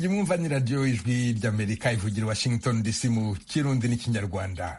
iyi mwumva ni radiyo ijwi ry'Amerika ivugira Washington DC mu Kirundi n'ikinyarwanda.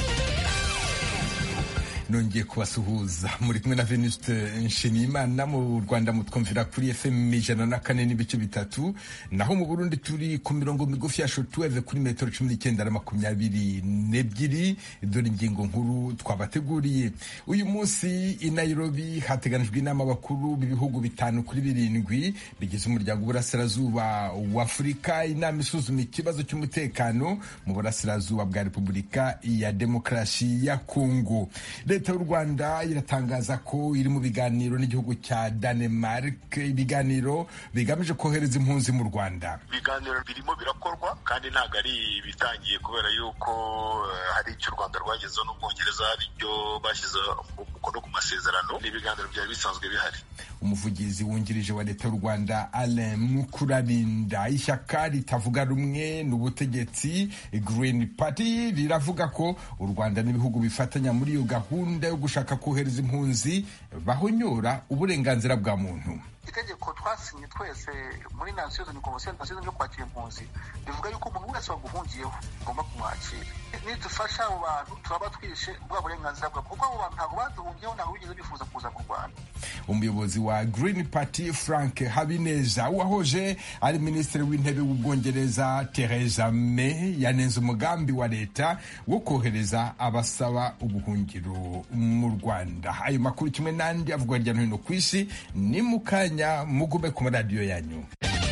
Nongeye kubasuhuza muri kumwe na Venuste Nshimiyimana. Mu Rwanda mutwumvira kuri FM 104.3, naho mu Burundi turi ku mirongo migufi ya shortwave kuri metero 19 na 22. Dore ingingo nkuru twabateguriye uyu munsi. I Nairobi hateganijwe inama bakuru b'ibihugu 5 kuri 7 bigize umuryango w'Uburasirazuba w'Afurika. Inama isuzuma ikibazo cy'umutekano mu Burasirazuba bwa Repubulika ya Demokarasi ya Kongo. Leta y'u Rwanda iratangaza ko iri mu biganiro n'igihugu cya Denmark, ibiganiro bigamije kohereza impunzi mu Rwanda. Ibiganiro birimo birakorwa kandi ntabwo ari bitangiye, kubera yuko hari icyo u Rwanda rwagezeho n'Ubwongereza, hari ibyo bashyize umukono ku masezerano. Ni ibiganiro byari bisanzwe bihari. Umuvugizi wungirije wa Leta y'u Rwanda Alain Mukurarinda. Ishyaka ritavuga rumwe n'ubutegetsi Green Party riravuga ko u Rwanda n'ibihugu bifatanya muri iyo gahunda yo gushaka kohereza impunzi bahonyora uburenganzira bwa muntu. Itegeko twasinye twese muri Nations Unies Convention yo kwakira impunzi bivuga yuko umuntu wese waguhungiyeho ugomba kumwakira. Nidufasha abo bantu turaba twishe bwa burenganzira bwabo, kuko abo bantu ntabwo baduhungiyeho, ntabwo bigeze bifuza kuza mu Rwanda. Umuyobozi wa Green Party Frank Habineza, wahoje ari minisitiri w'intebe w'Ubwongereza Theresa May, yanenze umugambi wa leta wo kohereza abasaba ubuhungiro mu Rwanda. Ayo makuru kimwe n'andi avugwa hirya no hino ku isi ni mu kanya, mugume ku maradiyo yanyu.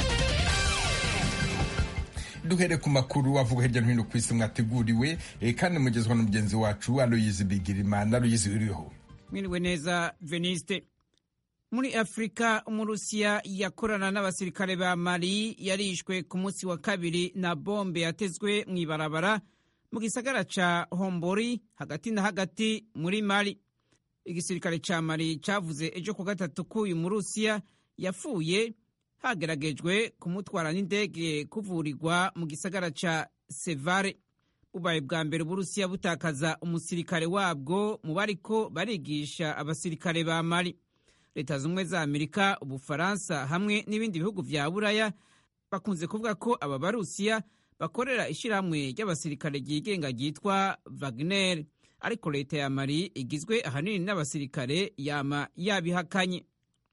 Duhere ku makuru avuga hirya no hino ku isi mwateguriwe kandi mugezwa na mugenzi wacu Aloyizi Bigirimana. Aloyizi, uriho? Mwiriwe neza Veniste. Muri Afrika, Umurusiya yakorana n'abasirikare ba Mali yarishwe ku munsi wa kabiri na bombe yatezwe mw'ibarabara mu gisagara ca Hombori hagati na hagati muri Mali. Igisirikare ca Mali cavuze ejo ku gatatu ko uyu Murusiya yapfuye hageragejwe kumutwara n'indege kuvurirwa mu gisagara ca Sevare. Bubaye bwa mbere Uburusiya butakaza umusirikare wabwo mu bariko barigisha abasirikare ba Mali. Leta z'Ubumwe za Amerika, Ubufaransa hamwe n'ibindi bihugu vya Buraya bakunze kuvuga ko aba Barusiya bakorera ishirahamwe ry'abasirikare ryigenga ryitwa Wagner, ariko leta ya Mali igizwe ahanini n'abasirikare yama yabihakanye.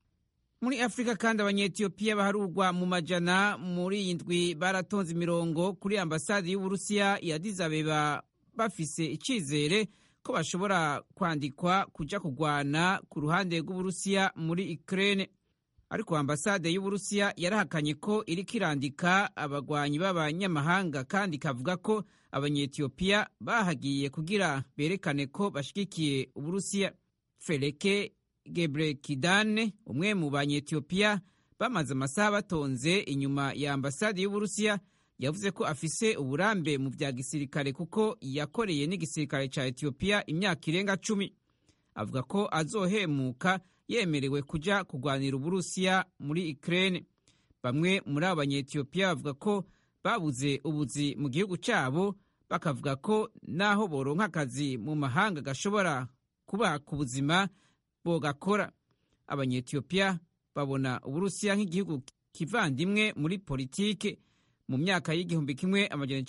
Muri Afrika kandi, Abanyetiyopiya baharurwa mu majana muri iyi ndwi baratonze imirongo kuri ambasade y'Uburusiya ya Addis Abeba bafise icizere ko bashobora kwandikwa kuja kugwana ku ruhande rw'Uburusiya muri Ukraine. Ariko ambasade y'Uburusiya yarahakanye ko iriko irandika abagwanyi b'abanyamahanga kandi ikavuga ko Abanyetiyopiya bahagiye kugira berekane ko bashigikiye Uburusiya. Feleke Gebrekidane, umwe mu Banyetiyopiya bamaze amasaha batonze inyuma ya ambasade y'Uburusiya, yavuze ko afise uburambe mu vya gisirikare kuko yakoreye n'igisirikare ca Etiyopiya imyaka irenga 10. Avuga ko azohemuka yemerewe kuja kugwanira Uburusiya muri Ukraine. Bamwe muri abo Banyetiyopiya bavuga ko babuze ubuzi mu gihugu cabo, bakavuga ko naho boronka akazi mu mahanga gashobora kuba ku buzima bogakora. Abanyetiyopiya babona Uburusiya nk'igihugu kivandimwe muri politike. Mu myaka y'igihumbi kimwe amajana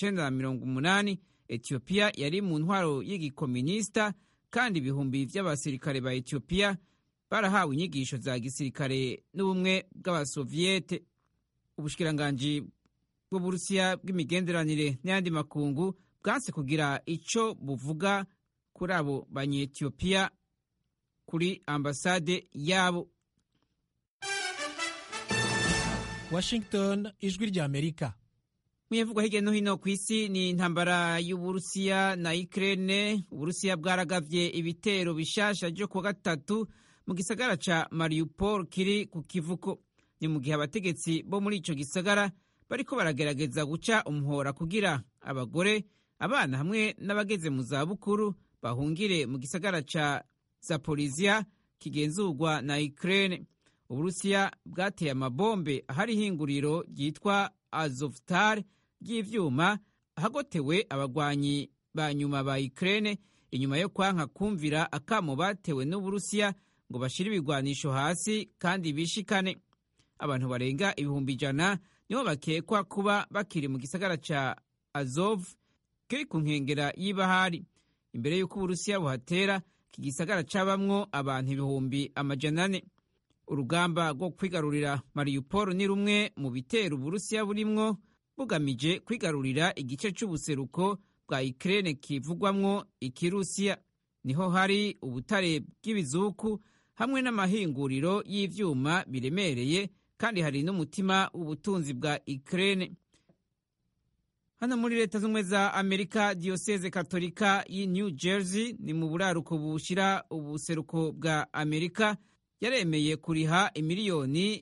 1980 Etiyopiya yari mu ntwaro y'igikominista kandi ibihumbi vy'abasirikare ba Etiyopiya barahawe inyigisho za gisirikare n'ubumwe bw'Abasoviyete. Ubushikiranganji bw'Uburusiya bw'imigenderanire n'ayandi makungu bwanse kugira ico buvuga kuri abo Banyetiyopiya kuri ambasade yabo. Washington, ijwi rya Amerika. Mwivugwa hirya no hino ku isi ni intambara y'Uburusiya na Ukraine. Uburusiya bwaragavye ibitero bishasha byo kuwa gatatu mu gisagara ca Mariupol kiri ku kivuko. Ni mu gihe abategetsi bo muri ico gisagara bariko baragerageza guca umuhora kugira abagore, abana hamwe n'abageze mu zabukuru bahungire mu gisagara ca Zaporizhia kigenzurwa na Ukraine. Uburusiya bwateye amabombe ahari ihinguriro ryitwa Azovstal ry'ivyuma hagotewe abagwanyi ba nyuma ba Ukraine inyuma yo kwanka kumvira akamo batewe n'Uburusiya ngo bashire ibigwanisho hasi kandi bishikane. Abantu barenga 100 nibo bakekwa kuba bakiri mu gisagara ca Azov kiri ku nkengera y'ibahari. Imbere y'uko Uburusiya buhatera, iki gisagara cabamwo abantu 400,000. Urugamba rwo kwigarurira Mariupol ni rumwe mu bitero Uburusiya burimwo bugamije kwigarurira igice c'ubuseruko bwa Ukraine kivugwamwo Ikirusiya. Niho hari ubutare bw'ibizuku hamwe n'amahinguriro y'ivyuma biremereye, kandi hari n'umutima w'ubutunzi bwa Ukraine. Hano muri Leta Zunze Ubumwe za Amerika, Diyoseze Katolika y'i New Jersey ni mu buraruko bushira ubuseruko bwa Amerika yaremeye kuriha imiliyoni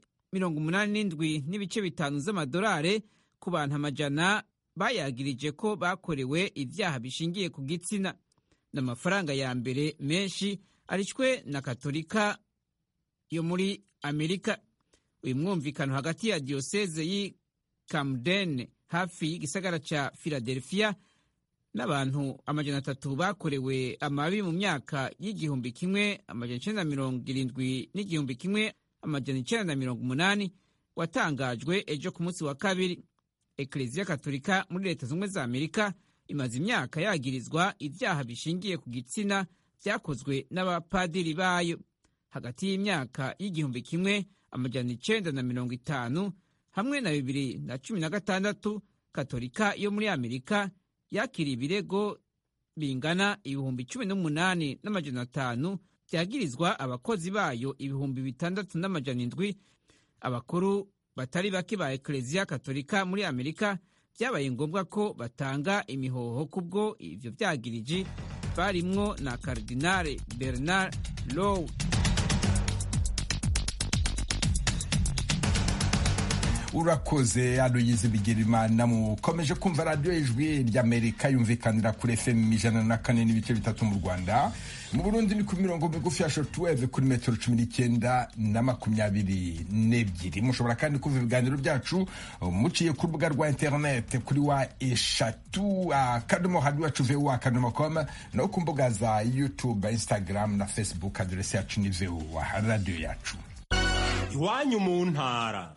87.5 z'amadolari ku bantu 100 bayagirije ko bakorewe ivyaha bishingiye ku gitsina. N'amafaranga ya mbere menshi arishwe na Katolika yo muri Amerika. Uyu mwumvikano hagati ya Diyoseze y'i Camden hafi y'igisagara ca Philadelphia n'abantu 300 bakorewe amabi mu myaka y'igihumbi kimwe 1970 n'igihumbi kimwe 1980 watangajwe ejo ku munsi wa kabiri. Ekleziya Katolika muri Leta Zunze Ubumwe za Amerika imaze imyaka yagirizwa ivyaha bishingiye ku gitsina vyakozwe n'abapadiri bayo. Hagati y'imyaka y'igihumbi kimwe 1950 hamwe na 2016, Katolika yo muri Amerika yakiriye ibirego bingana 18,500 vyagirizwa abakozi bayo 6,700. Abakuru batari bake ba Ekleziya Katolika muri Amerika vyabaye ngombwa ko batanga imihoho kubwo ivyo vyagiriji, barimwo na Kardinale Bernard Lowe. Urakoze Aloyize Bigirimana. Mukomeje kumva radio Ijwi ry'Amerika yumvikanira kuri FM 104.3 mu Rwanda. Mu Burundi ni ku mirongo migufi ya shortwave kuri metero 19 na 22. Mushobora kandi kumva ibiganiro byacu muciye ku rubuga rwa internet kuri wa eshatu @radio.com no ku mbuga za YouTube, Instagram na Facebook. Adresse yacu ni VOA radio yacu. Iwanyu mu ntara.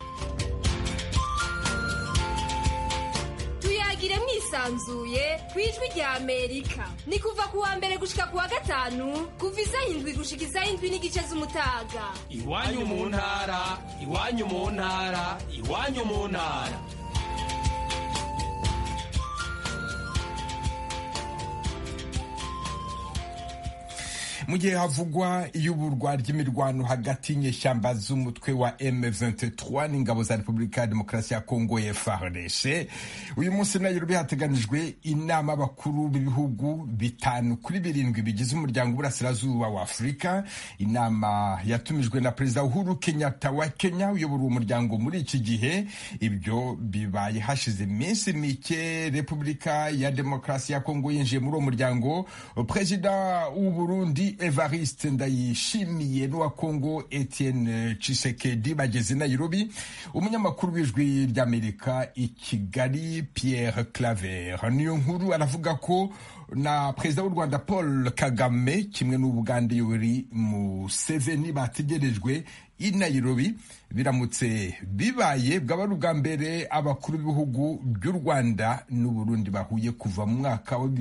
Tuyagire mwisanzuye kwijwi rya Amerika. Ni kuva kuwa mbere gushika kuwa gatanu, kuva isaha 7 gushika isaha 7:30 z'umutaga. Iwanyu mu ntara, iwanyu mu ntara, iwanyu mu ntara. Mu gihe havugwa iyuburwa ry'imirwano hagati y'inyeshyamba z'umutwe wa M23 n'ingabo za Repubulika ya Demokarasi ya Kongo FARDC, uyu munsi Nairobi hateganijwe inama bakuru b'ibihugu 5 kuri 7 bigize umuryango w'Uburasirazuba wa Afurika. Inama yatumijwe na Perezida Uhuru Kenyatta wa Kenya uyobora uwo muryango muri iki gihe. Ibyo bibaye hashize iminsi mike Repubulika ya Demokarasi ya Kongo yinjiye muri uwo muryango. Perezida w'u Burundi Evariste Ndayishimiye n'uwa Kongo Etienne Tshisekedi bageze Nairobi. Umunyamakuru w'Ijwi ry'Amerika i Kigali Pierre Claver niyo nkuru aravuga ko na Perezida w'u Rwanda Paul Kagame kimwe n'Ubugande Yoweri Museveni bategerejwe i Nairobi. Biramutse bibaye bwaba ari ubwa mbere abakuru b'ibihugu by'u Rwanda n'u Burundi bahuye kuva mu mwaka wa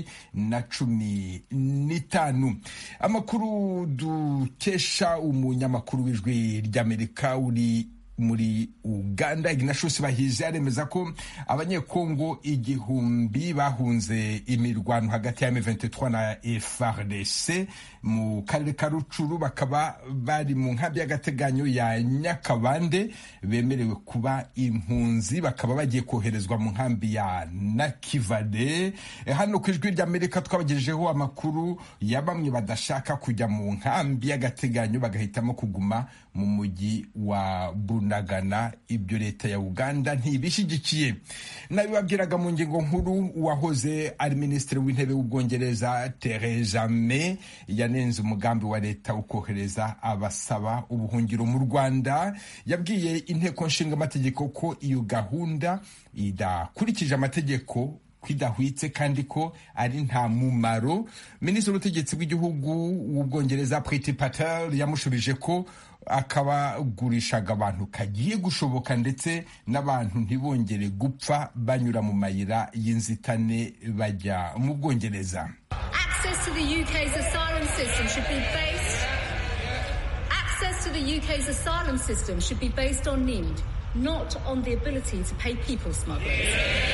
2015. Amakuru dukesha umunyamakuru w'Ijwi ry'Amerika uri muri Uganda Ignatius Bahizi aremeza ko abanyekongo 1,000 bahunze imirwano hagati ya M23 na FARDC mu karere ka Rucuru, bakaba bari mu nkambi y'agateganyo ya Nyakabande. Bemerewe kuba impunzi bakaba bagiye koherezwa mu nkambi ya Nakivale. Hano ku Ijwi ry'Amerika twabagejejeho amakuru ya bamwe badashaka kujya mu nkambi y'agateganyo bagahitamo kuguma mu mujyi wa Bunagana. Ibyo leta ya Uganda ntibishyigikiye. Nabibabwiraga mu ngingo nkuru, uwahoze ari minisitiri w'intebe w'Ubwongereza Theresa May yanenze umugambi wa leta ukohereza abasaba ubuhungiro mu Rwanda. Yabwiye inteko nshinga amategeko ko iyo gahunda idakurikije amategeko kwidahwitse kandi ko ari nta mumaro. Minisitiri w'ubutegetsi bw'igihugu w'Ubwongereza Priti Patel yamushubije ko akabagurishaga abantu kagiye gushoboka ndetse n'abantu ntibongere gupfa banyura mu mayira y'inzitane bajya mu Bwongereza. Access to the UK's asylum system should be based on need, not on the ability to pay people smugglers.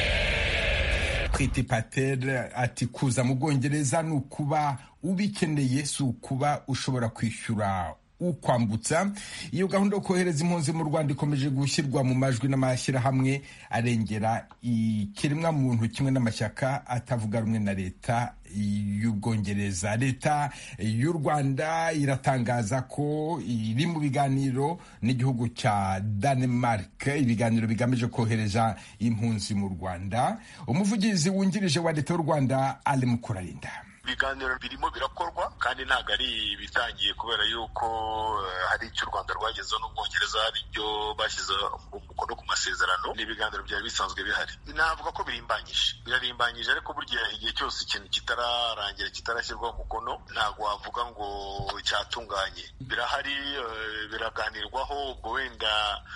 Priti Patel ati kuza mu Bwongereza ni ukuba ubikeneye, si ukuba ushobora kwishyura ukwambutsa. Iyo gahunda yo kohereza impunzi mu Rwanda ikomeje gushyirwa mu majwi n'amashyirahamwe arengera ikiremwa muntu kimwe n'amashyaka atavuga rumwe na leta y'Ubwongereza. Leta y'u Rwanda iratangaza ko iri mu biganiro n'igihugu cya Denmark, ibiganiro bigamije kohereza impunzi mu Rwanda. Umuvugizi wungirije wa leta y'u Rwanda Ali Mukurarinda: ibiganiro birimo birakorwa kandi ntabwo ari bitangiye kubera yuko hari icyo u Rwanda rwagezeho n'Ubwongereza hari ibyo bashyize umukono ku masezerano. Ni ibiganiro byari bisanzwe bihari. Navuga ko birarimbanyije ariko burya igihe cyose ikintu kitararangira kitarashyirwaho umukono ntabwo wavuga ngo cyatunganye. Birahari, biraganirwaho. Ubwo wenda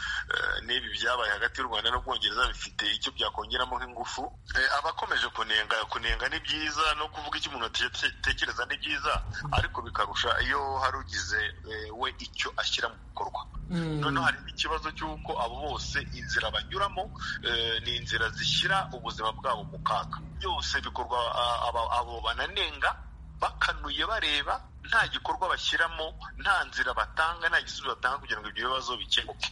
n'ibi byabaye hagati y'u Rwanda n'Ubwongereza bifite icyo byakongeramo nk'ingufu. Abakomeje kunenga ni byiza, no kuvuga icyo umuntu tekereza ni byiza, ariko bikarusha iyo hari ugize we icyo ashyira mu bikorwa. Noneho hari n'ikibazo cy'uko abo bose inzira banyuramo ni inzira zishyira ubuzima bwabo mu kaga. Byose bikorwa abo bananenga bakanuye bareba, nta gikorwa bashyiramo, nta nzira batanga, nta gisubizo batanga kugira ngo ibyo bibazo bikemuke.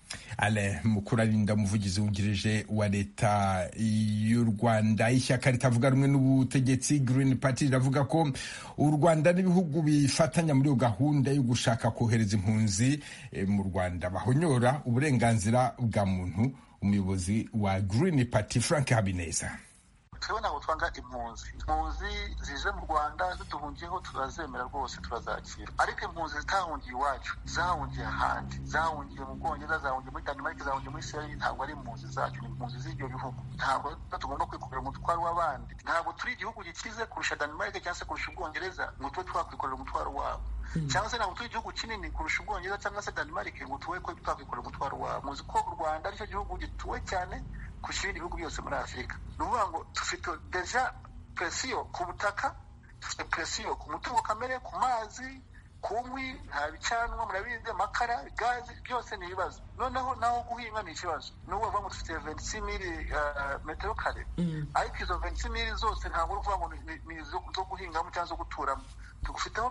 Ale Mukurarinda, umuvugizi wungirije wa leta y'u Rwanda. Ishyaka ritavuga rumwe n'ubutegetsi Green Party riravuga ko u Rwanda n'ibihugu bifatanya muri iyo gahunda yo gushaka kohereza impunzi mu Rwanda bahonyora uburenganzira bwa muntu. Umuyobozi wa Green Party Frank Habineza: twebwe ntabwo twanga impunzi zije mu Rwanda ziduhungiyeho turazemera rwose, turazakira. Ariko impunzi zitahungiye iwacu, zahungiye ahandi, zahungiye mu Bwongereza, zahungiye muri Denmark, zahungiye muri Israel, ntabwo ari impunzi zacu, ni impunzi z'ibyo bihugu. Ntabwo tugomba kwikorera umutwaro w'abandi. Ntabwo turi igihugu gikize kurusha Denmark cyangwa se kurusha Ubwongereza ngo tube twakwikorera umutwaro wabo, cyangwa se ntabwo turi igihugu kinini kurusha Ubwongereza cyangwa se Denmark ngo tube twakwikorera umutwaro wabo. Muzi ko u Rwanda aricyo gihugu gituwe cyane kurusha ibindi bihugu byose muri Afurika. Ni ukuvuga ngo dufite deja presiyo ku butaka, dufite presiyo ku mutungo kamere, ku mazi, ku nkwi, nta bicanwa, murabizi, amakara, gazi, byose ni ibibazo. Noneho naho guhinga ni ikibazo. N'ubu bavuga ngo dufite 26,000 metero kare, ariko izo 26,000 zose ntabwo uvuga ngo ni zo guhingamo cyangwa zo guturamo. Tugufiteho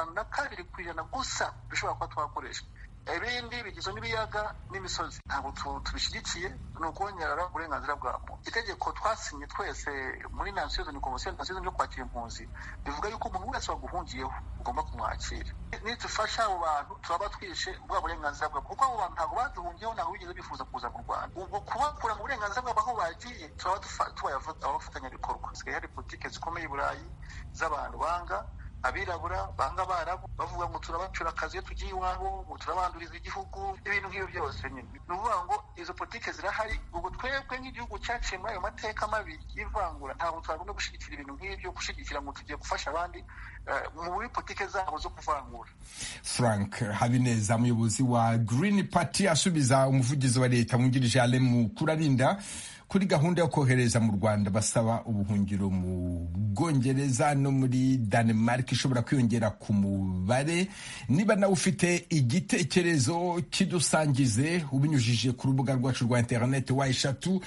52% gusa dushobora kuba twakoresha. Ibindi bigizwe n'ibiyaga n'imisozi. Ntabwo tubishyigikiye, ni ukongera uburenganzira bwa muntu. Itegeko twasinye twese muri Nations Unies Convention yo kwakira impunzi bivuga yuko umuntu wese waguhungiyeho ugomba kumwakira. Nidufasha abo bantu turaba twishe bwa burenganzira bwabo, kuko abo bantu ntabwo baduhungiyeho, ntabwo bigeze bifuza kuza mu Rwanda. Ubwo kubakura mu burenganzira bwabo aho bagiye turaba tubaye abafatanyabikorwa. Hasigaye hari politike zikomeye i Burayi z'abantu banga abirabura, banga abarabu, bavuga ngo turabacura akazi iyo tugiye iwabo, ngo turabanduriza igihugu, ibintu nk'ibyo byose nyine. Ni ukuvuga ngo izo politike zirahari. Ubwo twebwe nk'igihugu cyaciye muri ayo mateka mabi y'ivangura, ntabwo twagomba gushyigikira ibintu nk'ibyo, gushyigikira ngo tugiye gufasha abandi muri politike zabo zo kuvangura. Frank Habineza, umuyobozi wa Green Party, asubiza umuvugizi wa leta wungirije Ale Mukurarinda kuri gahunda yo kohereza mu Rwanda basaba ubuhungiro mu Bwongereza no muri Denmark ishobora kwiyongera ku mubare. Niba nawe ufite igitekerezo kidusangize ubinyujije ku rubuga rwacu rwa internet wa eshatu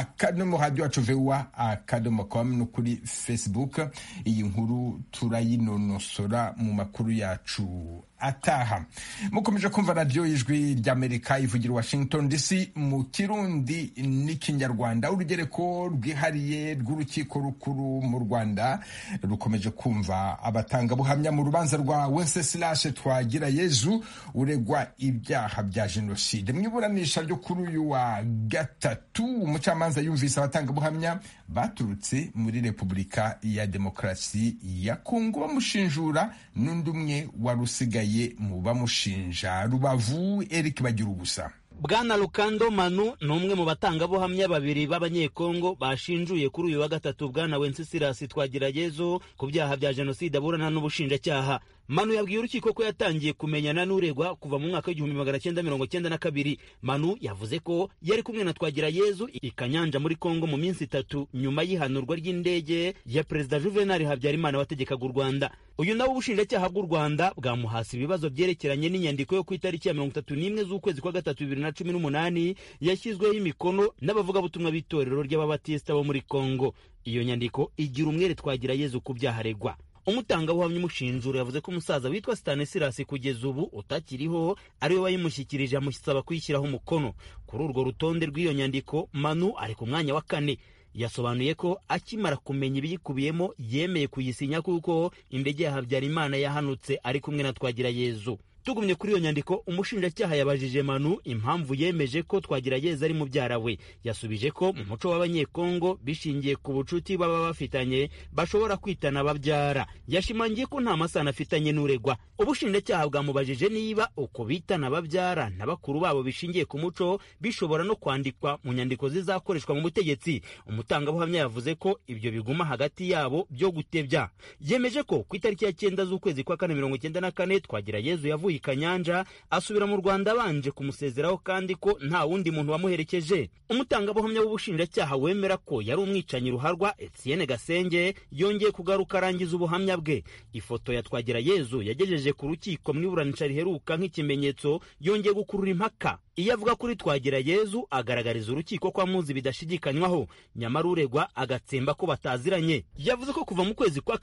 @radio@voa.com no kuri Facebook. Iyi nkuru turayinonosora mu makuru yacu ataha. Mukomeje kumva radio y'Ijwi ry'Amerika ivugira Washington DC mu Kirundi n'Ikinyarwanda. Urugereko rwihariye rw'urukiko rukuru mu Rwanda rukomeje kumva abatanga buhamya mu rubanza rwa Wenceslas Twagirayezu uregwa ibyaha bya jenoside. Mu iburanisha ryo kuri uyu wa gatatu, umucamanza yumvise abatanga buhamya baturutse muri Repubulika ya Demokarasi ya Kongo bamushinjura n'undi umwe warusigaye mu bamushinja. Rubavu, Eric Bagirubusa. Bwana Lukando Manu ni umwe mu batangabuhamya babiri b'abanyekongo bashinjuye kuri uyu wa gatatu Bwana Wenceslas Twagirayezu ku byaha bya jenoside aburana n'ubushinjacyaha. Manu yabwiye urukiko ko yatangiye kumenyana n'uregwa kuva mu mwaka w'1992. Manu yavuze ko yari kumwe na Twagirayezu i Kanyanja muri Kongo mu minsi 3 nyuma y'ihanurwa ry'indege ya Perezida Juvenal Habyarimana wategekaga u Rwanda. Uyu nawe ubushinjacyaha bw'u Rwanda bwamuhasi ibibazo byerekeranye n'inyandiko yo ku itariki ya 31 z'ukwezi kwa gatatu 2018 yashyizweho imikono n'abavugabutumwa b'itorero ry'ababatista bo muri Kongo. Iyo nyandiko igira umwere Twagirayezu ku byaha aregwa. Umutangabuhamya umushinjura yavuze ko umusaza witwa Stanislas kugeza ubu utakiriho ariwe wayimushyikirije amusaba kuyishyiraho umukono. Kuri urwo rutonde rw'iyo nyandiko Manu ari ku mwanya wa 4. Yasobanuye ko akimara kumenya ibiyikubiyemo yemeye kuyisinya kuko indege ya Habyarimana yahanutse ari kumwe na Twagirayezu. Tugumye kuri iyo nyandiko, umushinjacyaha yabajije Manu impamvu yemeje ko Twagirayezu ari mubyara we. Yasubije ko mu muco w'abanyekongo bishingiye ku bucuti baba bafitanye bashobora kwitana babyara. Yashimangiye ko nta masano afitanye n'uregwa. Ubushinjacyaha bwamubajije niba uko bitana babyara na bakuru babo bishingiye ku muco bishobora no kwandikwa mu nyandiko zizakoreshwa mu butegetsi. Umutangabuhamya yavuze ko ibyo biguma hagati yabo byo gutebya. Yemeje ko ku itariki ya 9 z'ukwezi kwa 1994 Twagirayezu yavuye Kanyanja asubira mu Rwanda banje kumusezeraho kandi ko nta wundi muntu wamuherekeje. Umutangabuhamya w'ubushinjacyaha wemera ko yari umwicanyi ruharwa Etienne Gasenge yongeye kugaruka arangiza ubuhamya bwe. Ifoto ya Twagirayezu yagejeje ku rukiko mu iburanisha riheruka nk'ikimenyetso yongeye gukurura impaka. Iyo avuga kuri Twagirayezu agaragariza urukiko ko amuzi bidashidikanywaho, nyamara uregwa agatsemba ko bataziranye. Yavuze ko kuva mu kwezi kwa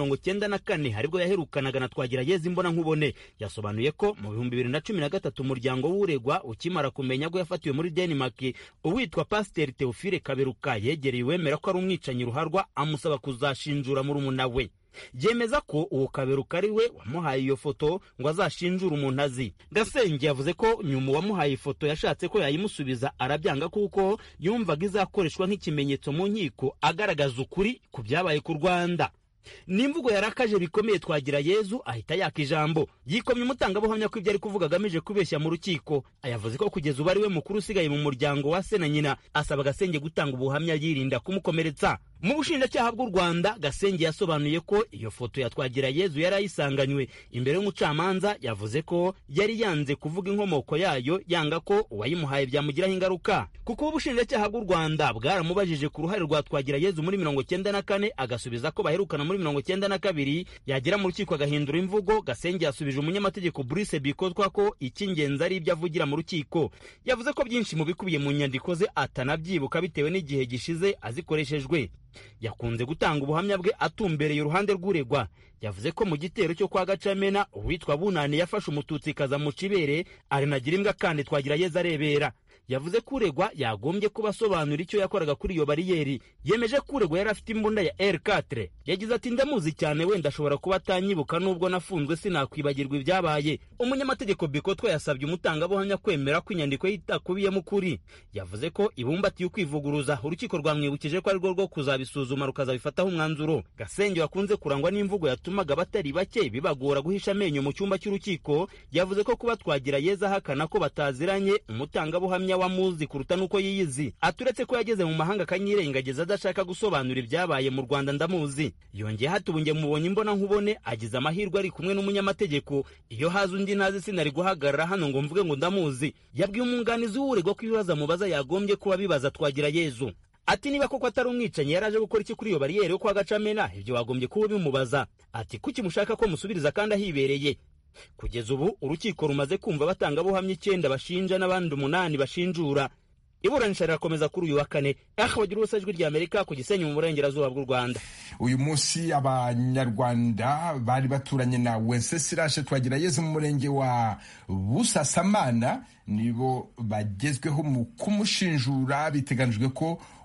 1994 haribwo yaherukanaga na Twagirayezu imbona nkubone. Yasobanuye ko mu 2013 umuryango w'uregwa ukimara kumenya ko yafatiwe muri Denmark, uwitwa Pasteur Theophile Kaberuka yegereye wemera ko ari umwicanyi ruharwa amusaba kuzashinjura murumuna we. Yemeza ko uwo Kaberuka ari we wamuhaye iyo foto ngo azashinjura umuntu azi. Gasenge yavuze ko nyuma wamuhaye ifoto yashatse ko yayimusubiza arabyanga kuko yumvaga izakoreshwa nk'ikimenyetso mu nkiko agaragaza ukuri ku byabaye ku Rwanda. Nimvugo yarakaje bikomeye Twagirayezu ahita yaka ijambo. Yikomye umutangabuhamya ko ibyo ari kuvuga agamije kubeshya mu rukiko. Ayavuze ko kugeza ubu ari we mukuru usigaye mu muryango wa se na nyina, asaba Gasenge gutanga ubuhamya yirinda kumukomeretsa. Mu bushinjacyaha bw'u Rwanda, Gasenge yasobanuye ko iyo foto ya Twagirayezu yari ayisanganywe imbere y'umucamanza. Yavuze ko yari yanze kuvuga inkomoko yayo, yanga ko uwayimuhaye byamugiraho ingaruka. Kuko ubushinjacyaha bw'u Rwanda bwaramubajije ku ruhare rwa Twagirayezu muri 1994 agasubiza ko baherukana muri 1992. Yagera mu rukiko agahindura imvugo. Gasenge yasubije umunyamategeko Brice Bikozwa ko icy'ingenzi ari ibyo avugira mu rukiko. Yavuze ko byinshi mu bikubiye mu nyandiko ze atanabyibuka bitewe n'igihe gishize azikoreshejwe. Yakunze gutanga ubuhamya bwe atumbereye uruhande rw'uregwa. Yavuze ko mu gitero cyo kwa Gacamena uwitwa Bunani yafashe umututsi kaza mu cibere ari nagira imbwa kandi Twagirayezu arebera. Yavuze ko uregwa yagombye kubasobanura icyo yakoraga kuri iyo bariyeri. Yemeje ko uregwa yari afite imbunda ya R4. Yagize ati ndamuzi cyane, wenda ashobora kuba atanyibuka nubwo nafunzwe sinakwibagirwa ibyabaye. Umunyamategeko Bikotwa yasabye umutangabuhamya kwemera ko inyandiko yitakubiyemo ukuri. Yavuze ko ibumbatiye ukwivuguruza. Urukiko rwamwibukije ko ari rwo kuzabisuzuma rukazabifataho umwanzuro. Gasenge wakunze kurangwa n'imvugo yatumaga batari bake bibagora guhisha amenyo mu cyumba cy'urukiko. Yavuze ko kuba Twagirayezu ahakana ko bataziranye umutangabuhamya wamuzi kuruta nuko yiyizi. Aturetse ko yageze mu mahanga kanyirengagiza adashaka gusobanura ibyabaye mu Rwanda ndamuzi. Yongeye hatubunge mubonye imbona nkubone agize amahirwe ari kumwe n'umunyamategeko. Iyo haza undi ntazi sinari guhagarara hano ngo mvuge ngo ndamuzi. Yabwiye umwunganizi w'uregwa ko ibibazo mubaza yagombye kuba bibaza Twagirayezu. Ati niba koko atari umwicanyi yaraje gukora iki kuri iyo bariyeri yo kwa Gacamena, ibyo wagombye kuba bimubaza. Ati kuki mushaka ko musubiriza kandi ahibereye? Kugeza ubu urukiko rumaze kumva batangabuhamya 9 bashinja n'abandi 8 bashinjura. Iburanisha rirakomeza kuri uyu wa 4. Bagira ubusajwi rya Amerika ku Gisenyi mu burengerazuba bw'u Rwanda. Uyu munsi abanyarwanda bari baturanye na Wenceslas Twagirayezu mu murenge wa Busasamana nibo bagezweho mu kumushinjura. Biteganijwe ko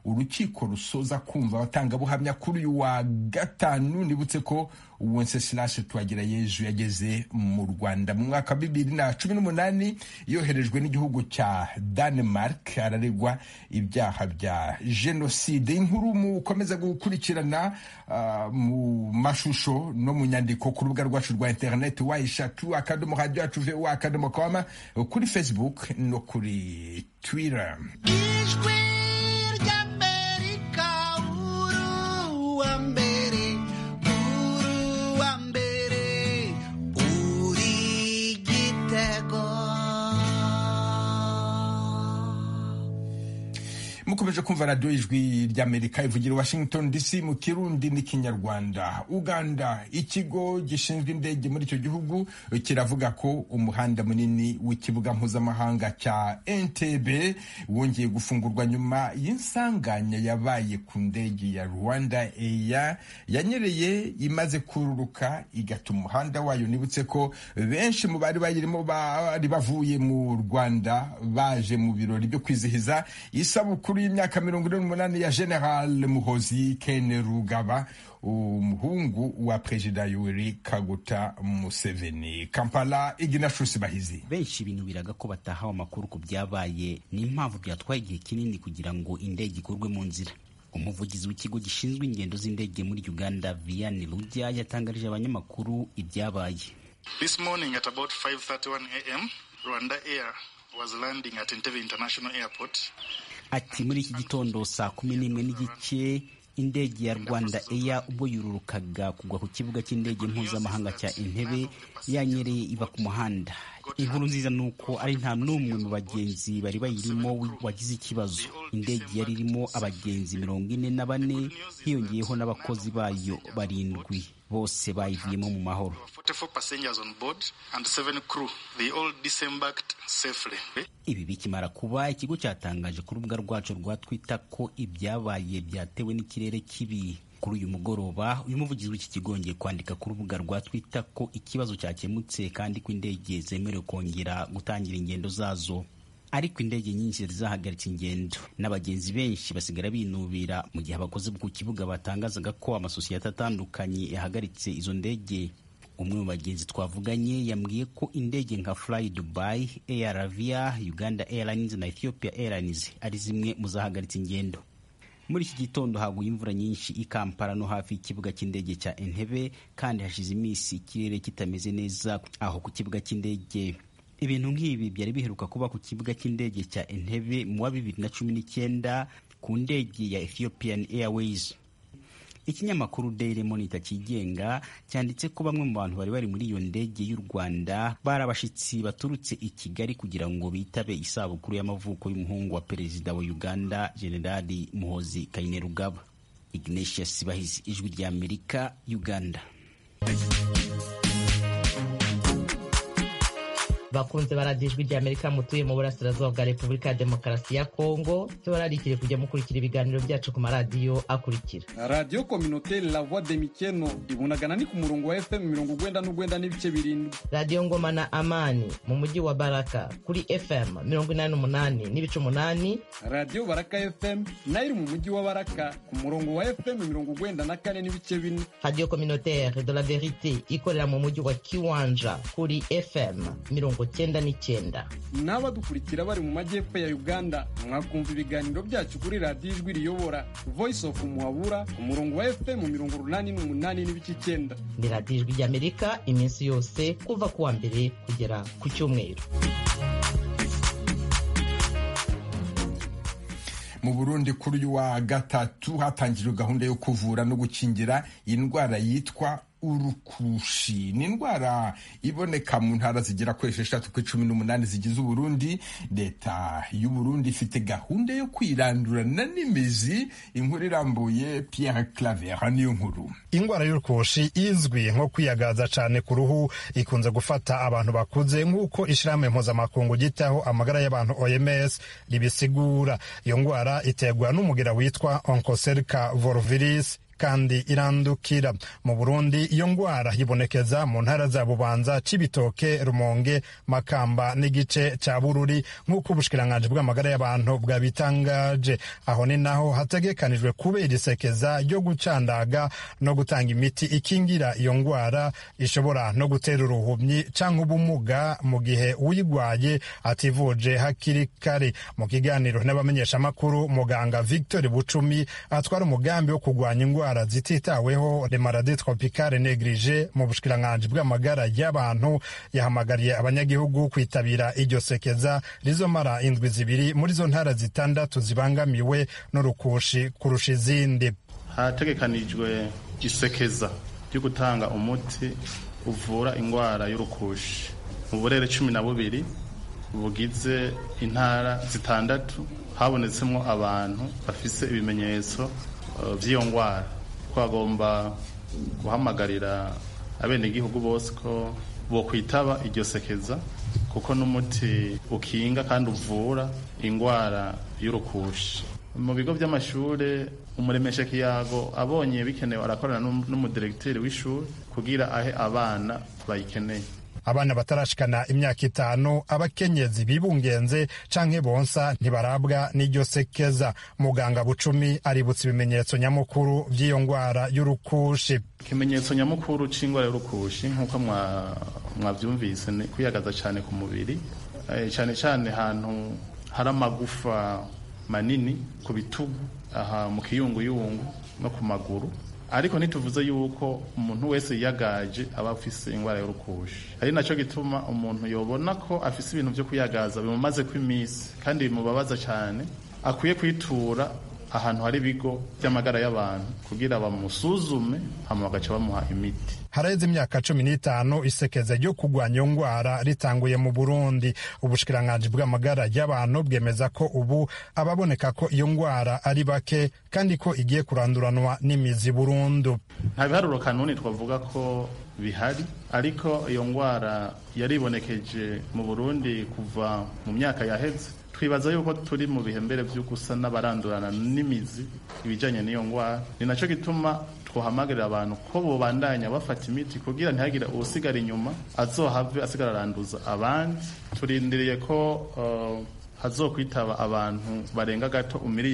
urukiko rusoza kumva abatangabuhamya kuri uyu wa gatanu. Nibutse ko Wenceslas Twagirayezu yageze mu Rwanda mu mwaka wa 2018 yoherejwe n'igihugu cya Denmark. Araregwa ibyaha bya jenoside. Inkuru mukomeza gukurikirana mu mashusho no mu nyandiko ku rubuga rwacu rwa internet wa@radio@voa.com, kuri Facebook no kuri Twitter. Mukomeje kumva radio Ijwi ry'Amerika ivugira Washington DC mu Kirundi n'ikinyarwanda. Uganda, ikigo gishinzwe indege muri icyo gihugu kiravuga ko umuhanda munini w'ikibuga mpuzamahanga cya Entebbe wongeye gufungurwa nyuma y'insanganya yabaye ku ndege ya Rwanda Air yanyereye imaze kururuka igatuma umuhanda wayo. Nibutse ko benshi mu bari bayirimo bari bavuye mu Rwanda baje mu birori byo kwizihiza isabukuru y'imyaka 48 ya General Muhoozi Kainerugaba, umuhungu wa Perezida Yoweri Kaguta Museveni. Kampala, Ignatius Bahizi. Benshi binubiraga ko batahawe amakuru ku byabaye n'impamvu byatwaye igihe kinini kugira ngo indege ikurwe mu nzira. Umuvugizi w'ikigo gishinzwe ingendo z'indege muri Uganda, Vianney Rujya, yatangarije abanyamakuru ibyabaye. This morning at about 5:31 a.m., Rwanda Air was landing at Entebbe International Airport. Ati muri iki gitondo saa 11 n'igice indege ya Rwanda Air ubwo yururukaga kugwa ku kibuga cy'indege mpuzamahanga cya Entebbe yanyereye iva ku muhanda. Inkuru nziza nuko ari nta n'umwe mu bagenzi bari bayirimo wagize ikibazo. Indege yari irimo abagenzi 44, hiyongeyeho n'abakozi bayo 7, bose bayivuyemo mu mahoro. 44 passengers on board and 7 crew. They all disembarked safely. Ibi bikimara kuba, ikigo cyatangaje ku rubuga rwacu rwa Twitter ko ibyabaye byatewe n'ikirere kibi. Kuri uyu mugoroba, uyu muvugizi w'iki kigo yongeye kwandika ku rubuga rwa Twitter ko ikibazo cyakemutse kandi ko indege zemerewe kongera gutangira ingendo zazo. Ariko indege nyinshi zahagaritse ingendo n'abagenzi benshi basigara binubira, mu gihe abakozi ku kibuga batangazaga ko amasosiyete atandukanye yahagaritse izo ndege. Umwe mu bagenzi twavuganye yambwiye ko indege nka Fly Dubai, Air Arabia, Uganda Airlines na Ethiopia Airlines ari zimwe mu zahagaritse ingendo. Muri iki gitondo haguye imvura nyinshi i Kampala no hafi y'ikibuga cy'indege cya Entebbe, kandi hashize iminsi ikirere kitameze neza aho ku kibuga cy'indege. Ibintu nk'ibi byari biheruka kuba ku kibuga cy'indege cya Entebbe mu wa 2019 ku ndege ya Ethiopian Airways. Ikinyamakuru Daily Monitor kigenga cyanditse ko bamwe mu bantu bari bari muri iyo ndege y'u Rwanda barabashitsi baturutse i Kigali kugira ngo bitabe isabukuru y'amavuko y'umuhungu wa Perezida wa Uganda, General Muhoozi Kainerugaba. Ignatius Bahizi, Ijwi ry'Amerika, Uganda. Bakunze baradijwi ry'Amerika mutuye mu burasirazuba bwa Repubulika ya Demokarasi ya Kongo, tubararikire kujya mukurikira ibiganiro byacu ku maradiyo akurikira: Radio Communautaire La Voix de Mikeno ibunagana ni ku murongo wa FM 99.7, Radio Ngoma na Amani mu mujyi wa Baraka kuri FM 88.8, Radio Baraka FM nayo mu mujyi wa Baraka ku murongo wa FM 94.4, Radio Communautaire de la Verite ikorera mu mujyi wa Kiwanja kuri FM 99. N'abadukurikira bari mu majyepfo ya Uganda mwakumva ibiganiro byacu kuri Radio Ijwi riyobora Voice of Muhabura ku murongo wa FM 88.9. Ni Radio Ijwi ry'Amerika iminsi yose kuva ku wa mbere kugera ku cyumweru. Mu Burundi kuri uyu wa gatatu hatangijwe gahunda yo kuvura no gukingira indwara yitwa urukushi. Ni indwara iboneka mu ntara zigera kuri 18 zigize Uburundi. Leta y'u Burundi ifite gahunda yo kwirandurana n'imizi. Inkuru irambuye Pierre Claver niyo nkuru. Indwara y'urukushi izwi nko kwiyagaza cyane ku ruhu, ikunze gufata abantu bakuze nk'uko ishirahamwe mpuzamakungu gitaho amagara y'abantu OMS ribisigura. Iyo ndwara iterwa n'umugera witwa Onchocerca volviris, kandi irandukira. Mu Burundi iyo ngwara yibonekeza mu ntara za Bubanza, Cibitoke, Rumonge, Makamba n'igice ca Bururi nk'uko ubushikiranganji bw'amagara y'abantu bwabitangaje. Aho ni naho hategekanijwe kubera isekeza ryo gucandaga no gutanga imiti ikingira iyo ngwara ishobora no gutera uruhumyi canke ubumuga mu gihe uyigwaye ativuje hakiri kare. Mu kiganiro n'abamenyeshamakuru, muganga Victor Bucumi atwara umugambi wo kurwanya ingwara zititaweho les maladies tropicales négligées mu bushikiranganji bw'amagara y'abantu yahamagariye abanyagihugu kwitabira iryo sekeza rizomara indwi zibiri muri zo ntara zitandatu zibangamiwe n'urukushi kurusha izindi. Hategekanijwe isekeza ryo gutanga umuti uvura ingwara y'urukushi mu burere 12 bugize intara zitandatu. Habonetsemwo abantu bafise ibimenyetso vy'iyo ngwara. Twagomba guhamagarira abenegihugu bose ko bokwitaba iryo sekeza kuko n'umuti ukinga kandi uvura ingwara y'urukushi. Mu bigo by'amashure umuremesha kiyago abonye bikenewe arakorana n'umudirekiteri w'ishuri kugira ahe abana bayikeneye. Abana batarashikana imyaka 5, abakenyezi bibungenze canke bonsa ntibarabwa n'iryo sekeza. Muganga Bucumi aributsa ibimenyetso nyamukuru vy'iyo ngwara y'urukushi. Ikimenyetso nyamukuru c'ingwara y'urukushi nk'uko mwavyumvise ni kwiyagaza cane ku mubiri, cane cane ahantu hari amagufa manini ku bitugu, aha mu kiyunguyungu no ku maguru. Ariko ntituvuze yuko umuntu wese yiyagaje aba afise ingwara y'urukushi. Ari naco gituma umuntu yobona ko afise ibintu vyo kuyagaza bimumaze kw'imisi kandi bimubabaza cyane, akwiye kwitura ahantu hari ibigo by'amagara y'abantu kugira bamusuzume hama bagaca bamuha imiti. Haraheze imyaka 15 isekeza ryo kurwanya iyo ngwara ritanguye mu Burundi. Ubushikiranganji bw'amagara y'abantu bwemeza ko ubu ababoneka ko iyo ngwara ari bake kandi ko igiye kuranduranwa n'imizi burundu. Nta biharuro kanuni twavuga ko bihari, ariko iyo ngwara yaribonekeje mu Burundi kuva mu myaka yaheze. Twibaza yuko turi mu bihembere vyo gusa n'abarandurana n'imizi ibijanye n'iyo ngwara. Ni naco gituma twohamagarira abantu ko bobandanya bafata imiti kugira ntihagire usigara inyuma azohave asigara aranduza abandi. Turindiriye ko hazokwitaba abantu barenga gato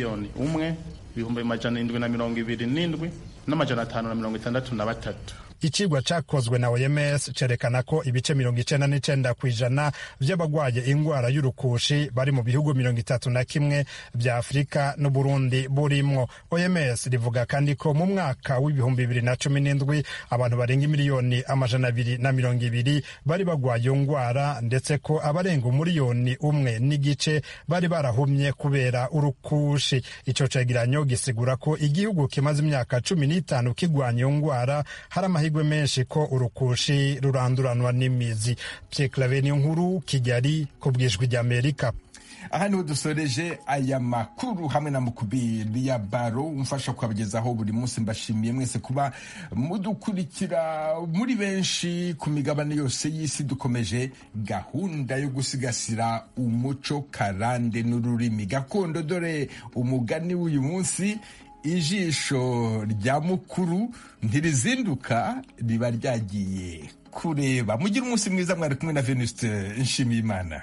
1,727,563 n'amajana. Icigwa cakozwe na OMS cerekana ko ibice 99% vy'abagwaye ingwara y'urukushi bari mu bihugu 31 vya Afrika no Burundi burimwo. OMS rivuga kandi ko mu mwaka w'ibihumbi 2017 abantu barenga miliyoni 220 bari bagwaye iyo ngwara, ndetse ko abarenga miliyoni 1.5 bari barahumye kubera urukushi. Ico cegeranyo gisigura ko igihugu kimaze imyaka 15 kigwanya iyo ngwara hari amahirwe menshi ko urukushi ruranduranwa n'imizi. Pierre Claver Nkuru, Kigali, ku bw'Ijwi ry'Amerika. Aha niho dusoreje aya makuru hamwe na Mukubiri ya Baro umfasha kubagezaho buri munsi. Mbashimiye mwese kuba mudukurikira muri benshi ku migabane yose y'isi. Dukomeje gahunda yo gusigasira umuco karande n'ururimi gakondo. Dore umugani w'uyu munsi: ijisho rya mukuru ntirizinduka riba ryagiye kureba. Mugire umunsi mwiza. Mwari kumwe na Venuste Nshimiyimana.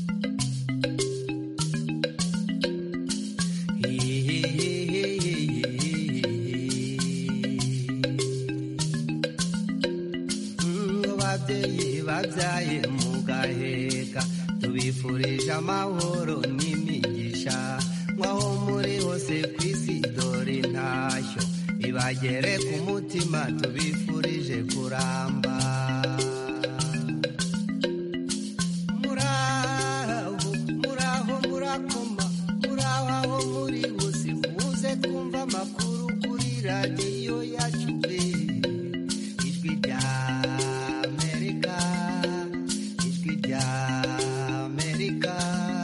Babyeyi babyaye mugaheka, tubifurije amahoro n'imigisha. Mwaho muri hose kw'isi dore intashyo ibagere ku mutima, tubifurije kuramba. Muraho murakoma, muraho aho muri hose, muze twumva amakuru kuri radiyo yacu Ijwi rya Amerika, Ijwi rya Amerika.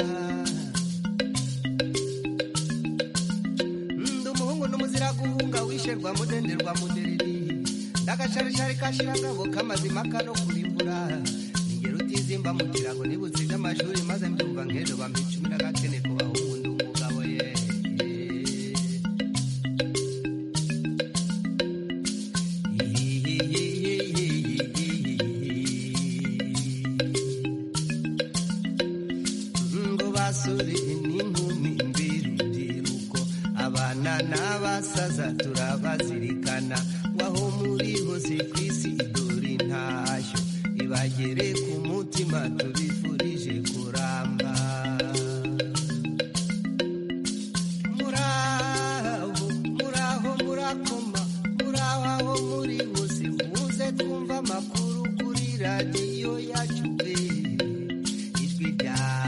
Guhunga wisherwa mudenderwa mudereri, ndagashari kashirangabo kamazima kano kurimbura. Ningero utizimba mu kirago nibuziga amashuri maze mbyumva nk'ejo bampa 10 kubaho umuntu umugabo ye. abasore n'inkumi mbirubyiruko abana n'abasaza turabazirikana waho muri hose ku isi dore intashyo ibagere ku mutima tubifurije kuramba muraho murakoma muraho aho muri hose muze twumva amakuru kuri radiyo yacu ijwi rya